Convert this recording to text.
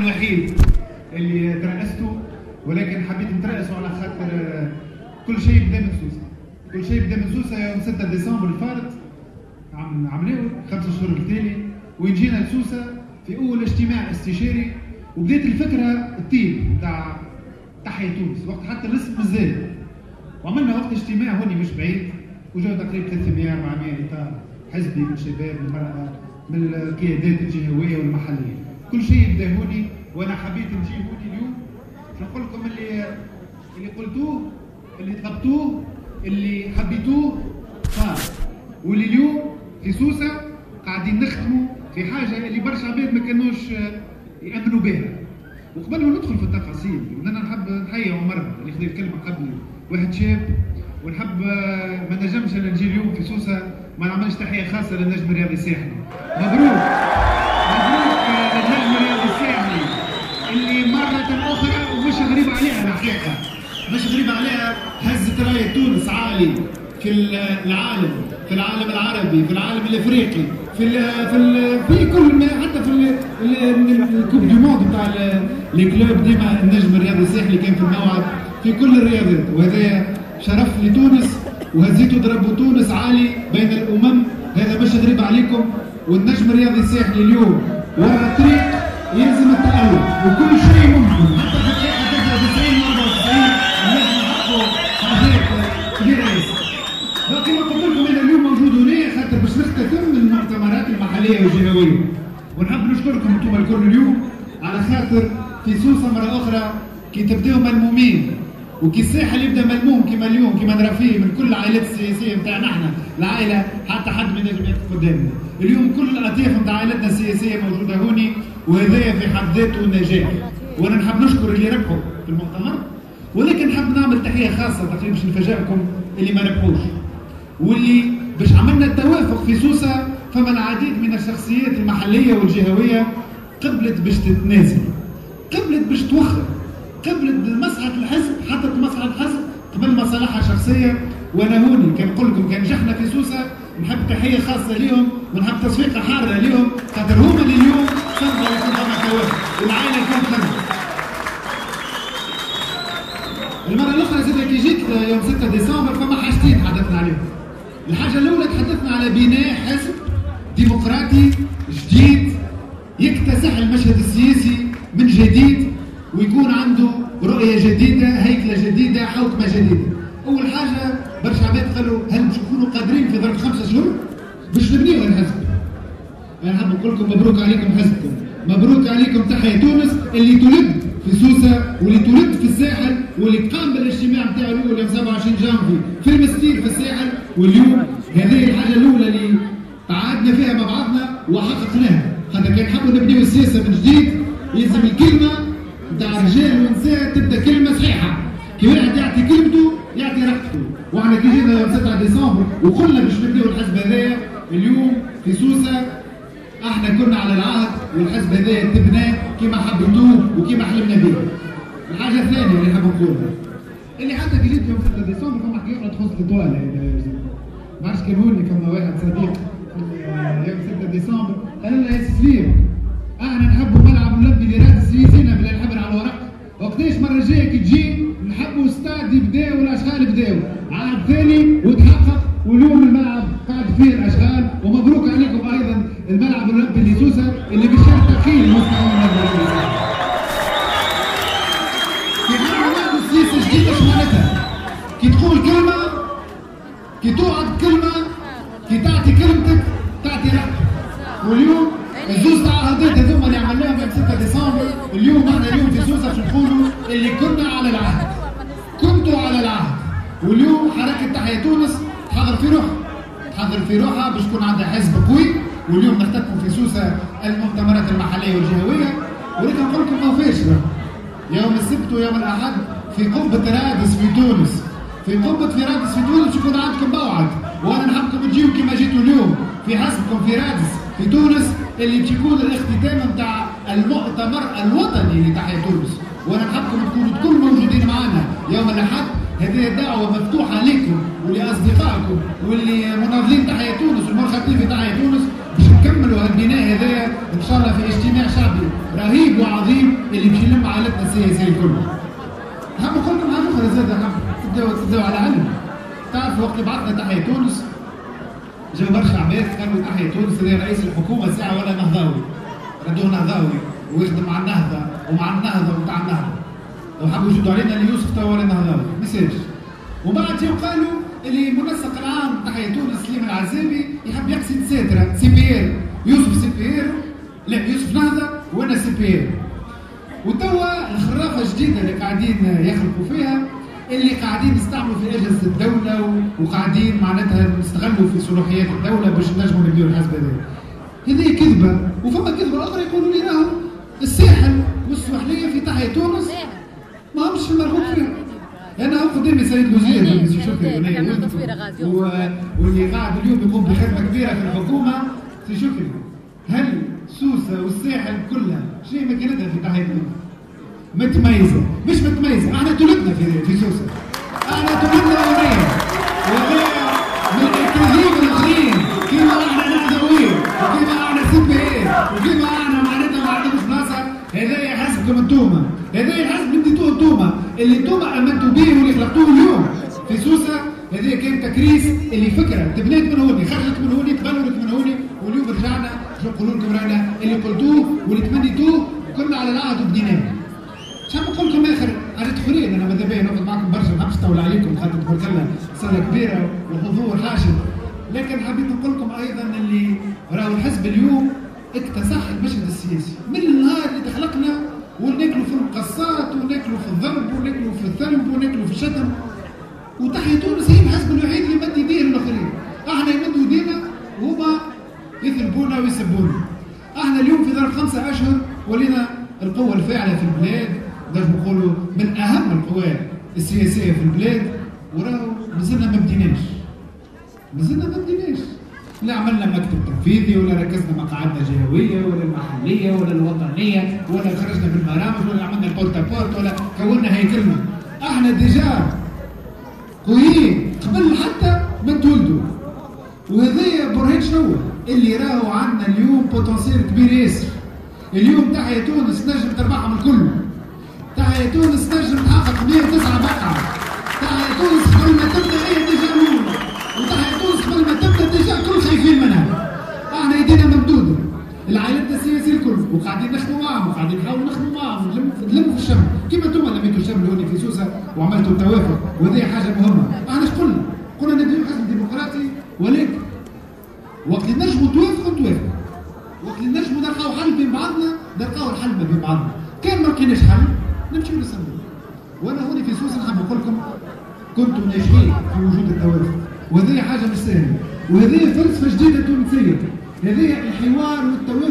الوحيد اللي ترأسته، ولكن حبيت نترأسه على خاطر كل شيء بدا من سوسه. كل شيء بدا من سوسه يوم 6 ديسمبر الفارط عملناه 5 شهور التالي، وين جينا لسوسه في اول اجتماع استشاري، وبدات الفكره التيم نتاع تحيا تونس، وقت حتى الاسم مازال. وعملنا وقت اجتماع هوني مش بعيد، وجاو تقريبا 300 400 اطار حزبي من الشباب من المراه من القيادات الجهويه والمحليه. كل شيء بدا هوني، وانا حبيت نجي هوني اليوم باش نقول لكم اللي قلتوه، اللي طلبتوه، اللي حبيتوه صار. واللي اليوم في سوسه قاعدين نخدموا في حاجه اللي برشا عباد ما كانوش يامنوا بها. وقبل ما ندخل في التفاصيل انا نحب نحيي عمر اللي خذ الكلمه قبلي، واحد شاب، ونحب ما نجمش انا نجي اليوم في سوسه ما نعملش تحيه خاصه للنجم الرياضي الساحلي. مبروك مبروك للنجم الرياضي الساحلي اللي مره اخرى ومش غريب عليها الحقيقه، مش غريب عليها، هزت رايه تونس عالي في العالم، في العالم العربي، في العالم الافريقي، في كل ما، حتى في الكوب دي موند بتاع لي كلوب. ديما النجم الرياضي الساحلي كان في الموعد في كل الرياضات، وهذا شرف لتونس، وهزيتوا ضربوا تونس عالي بين الامم، هذا مش غريب عليكم. والنجم الرياضي الساحلي اليوم ورا الطريق يلزم التألق، وكل شيء ممكن، حتى في الدقيقه 99 94 النجم حقه حاجات كبيره ياسر. باقي ما قلت لكم انا اليوم موجود هنا خاطر باش نختتم المؤتمرات المحليه والجهويه، ونحب نشكركم انتم الكل اليوم على خاطر في سوسه مره اخرى كي تبداو ملمومين، وكي الساحل يبدا ملموم كما اليوم كما نرى فيه من كل العائلات السياسيه نتاعنا احنا، العائله حتى حد ما ينجم يقف قدامنا. اليوم كل الاطياف نتاع عائلتنا السياسيه موجوده هوني، وهذايا في حد ذاته نجاح. وانا نحب نشكر اللي ربحوا في المؤتمر، ولكن نحب نعمل تحيه خاصه تقريبا باش نفاجئكم اللي ما ربحوش، واللي باش عملنا التوافق في سوسه. فما العديد من الشخصيات المحليه والجهويه قبلت باش تتنازل، قبلت باش توخر، قبلت بمصلحه الحزب، حطت مصلحه الحزب قبل مصالحها الشخصيه. وانا هوني كنقول لكم كان نجحنا في سوسه نحب تحيه خاصه ليهم، ونحب تصفيقه حاره ليهم، خاطر هما اللي اليوم صدقوا يكون فما توافق، والعائله كانت تنجح. المره الاخرى زاد كي جيت يوم 6 ديسمبر فما حاجتين تحدثنا عليهم. الحاجه الاولى تحدثنا على بناء حزب ديمقراطي جديد يكتسح المشهد السياسي من جديد، ويكون عنده رؤيه جديده، هيكله جديده، حوكمه جديده. اول حاجه برشا عباد قالوا هل باش نكونوا قادرين في ظرف 5 شهور باش نبنيو الحزب؟ انا حاب نقول لكم مبروك عليكم حزبكم، مبروك عليكم تحيا تونس اللي تولد في سوسه، واللي تولد في الساحل، واللي قام بالاجتماع نتاعو الاول يوم 27 جانفي في المستير في الساحل. واليوم هذه الحاجه الاولى اللي قعدنا فيها مع بعضنا وحققناها، خاطر كان نحبوا نبنيو السياسه من جديد يلزم الكلمه نتاع رجال ونساء تبدا كلمه صحيحه، كي واحد يعطي كلمته يعطي رقبته. وحنا كي جينا يوم 7 ديسمبر وقلنا باش نبنيو الحزب هذايا، اليوم في سوسه احنا كنا على العهد، والحزب هذايا تبناه كما حبيتوه وكما حلمنا به. الحاجه الثانيه اللي حاب نقولها اللي حتى كي جيت يوم 6 ديسمبر فما حكايه تخص الطوال، ما عرفتش كان هوني فما واحد صديق يوم 6 ديسمبر قال لنا يا سليم احنا نحبوا ملعب اولمبي لرادس يزينا بلا الحبر على الورق، وقتاش المره الجايه كي تجي نحبوا استاد يبداو والاشغال يبداو، عام ثاني وتحقق، واليوم الملعب قاعد فيه الاشغال. ومبروك عليكم ايضا الملعب الاولمبي لسوسه اللي باش يرتقي لمستوى الملعب. كي نعملوا سياسه جديده اش معناتها؟ كي تقول كلمه، كي توعد كلمه، كي تعطي كلمتك تعطي رقبتك. واليوم الزوز تعهدات هذوما اللي عملناهم يوم 6 ديسمبر، اليوم احنا اليوم في سوسه باش نقولوا اللي كنا على العهد، كنتوا على العهد. واليوم حركه تحيا تونس تحضر في روحها، تحضر في روحها باش تكون عندها حزب قوي. واليوم نختتموا في سوسه المؤتمرات المحليه والجهويه، ولكن نقول لكم ما فيش يوم السبت ويوم الاحد في قبه رادس في تونس، في قبه في رادس في تونس باش يكون عندكم موعد، وانا نحبكم تجيو كما جيتوا اليوم في حزبكم في رادس في تونس اللي باش يكون الاختتام نتاع المؤتمر الوطني لتحيا تونس. وانا نحبكم تكونوا الكل موجودين معنا يوم الاحد. هذه دعوه مفتوحه لكم ولاصدقائكم واللي مناضلين تحيا تونس والمرخصين في تحيا تونس باش نكملوا هالبناء هذايا ان شاء الله في اجتماع شعبي رهيب وعظيم اللي باش يلم عائلتنا السياسيه الكل. نحب نقول لكم حاجه اخرى زاد، تبداو على علم. تعرفوا وقت اللي بعثنا تحيا تونس جاو برشا عباد قالوا تحيا تونس هذا رئيس الحكومه ساعه ولا نهضاوي، ردوه نهضاوي ويخدم مع النهضه ومع النهضه وتاع النهضه، لو حبوا يشدوا علينا اللي يوسف تو ولا نهضاوي ما يصيرش. وبعد جاو قالوا اللي المنسق العام تحيا تونس سليم العزابي يحب يقصد ساتره سي بي ار، يوسف سي بي ار، لا يوسف نهضه وانا سي بي ار. وتوا الخرافه الجديده اللي قاعدين يخلقوا فيها اللي قاعدين يستعملوا في اجهزه الدوله وقاعدين معناتها نستغلوا في صلاحيات الدوله باش نجموا نبنيوا الحزب هذا. هذه كذبه، وفما كذبه اخرى يقولوا لي راهم الساحل والسواحليه في تحيا تونس ما همش مرغوب فيهم. انا هو قدامي سيد الوزير شكري واللي قاعد اليوم يقوم بخدمه كبيره في الحكومه سي شكري. هل سوسه والساحل كلها شنو مكانتها في تحيا تونس؟ متميزه، مش متميزه، احنا تولدنا في سوسه، احنا تولدنا اغنيه من الاكاذيب الاخرين كيما احنا نهضويه وكيما احنا سي بي اي وكيما احنا معناتها ما عندناش بلاصه. هذايا حزبكم انتوما، هذايا الحزب اللي بديتوه انتوما، اللي انتوما امنتوا به واللي خلقتوه اليوم في سوسه. هذايا كان تكريس اللي فكره تبنيت من هوني، خرجت من هوني، تبلورت من هوني، واليوم رجعنا شنو نقولوا لكم رانا اللي قلتوه واللي تمنيتوه كنا على العهد وبديناه. شنو نقول لكم اخر حاجات اخرين؟ انا ماذا بيا ناخذ معكم برشا ما نحبش نطول عليكم خاطر تبارك الله صاله كبيره وحضور حاشد، لكن حبيت نقول لكم ايضا اللي راهو الحزب اليوم اكتسح المشهد السياسي من النهار اللي تخلقنا وناكلوا في المقصات وناكلوا في الضرب وناكلوا في الثلب وناكلوا في الشتم. وتحيا تونس هي الحزب الوحيد اللي مد يديه للاخرين، احنا يمدوا يدينا وهما يثلبونا ويسبونا. احنا اليوم في ظرف 5 اشهر ولينا القوه الفاعله في البلاد، نقدر نقولوا من اهم القوى السياسيه في البلاد، وراهو مازلنا ما بديناش. لا عملنا مكتب تنفيذي ولا ركزنا مقاعدنا الجهويه ولا المحليه ولا الوطنيه ولا خرجنا بالبرامج ولا عملنا البورتا بورت ولا كونا هيكلنا. احنا ديجا قويين قبل حتى ما تولدوا. وهذايا برهان شنو؟ اللي راهو عندنا اليوم بوتنسيال كبير ياسر. اليوم تحيا تونس نجم تربحهم الكل. تحيا تونس نجم تحقق 109 مقعد. تحيا تونس قبل ما تبدا هي ديجا الاولى. وتحيا تونس قبل ما تبدا ديجا الكل خايفين منها. احنا ايدينا ممدوده. العائلات السياسيه الكل وقاعدين نخدموا معاهم وقاعدين نحاولوا نخدموا معاهم نلموا في الشمل كيما انتم لميتوا الشمل هوني في سوسه وعملتوا التوافق وهذه حاجه مهمه. احنا اش قلنا نبنيو حزب ديمقراطي، ولكن وقت اللي نجموا توافقوا وقت اللي نجموا نلقاو حل بين بعضنا نلقاو الحل ما بين بعضنا. كان ما لقيناش حل نمشيو للصندوق. وانا هوني في سوسه نحب نقول لكم كنتم ناجحين في وجود التوافق، وهذه حاجه مش سهله، وهذه فلسفه جديده تونسيه. هذه الحوار والتوافق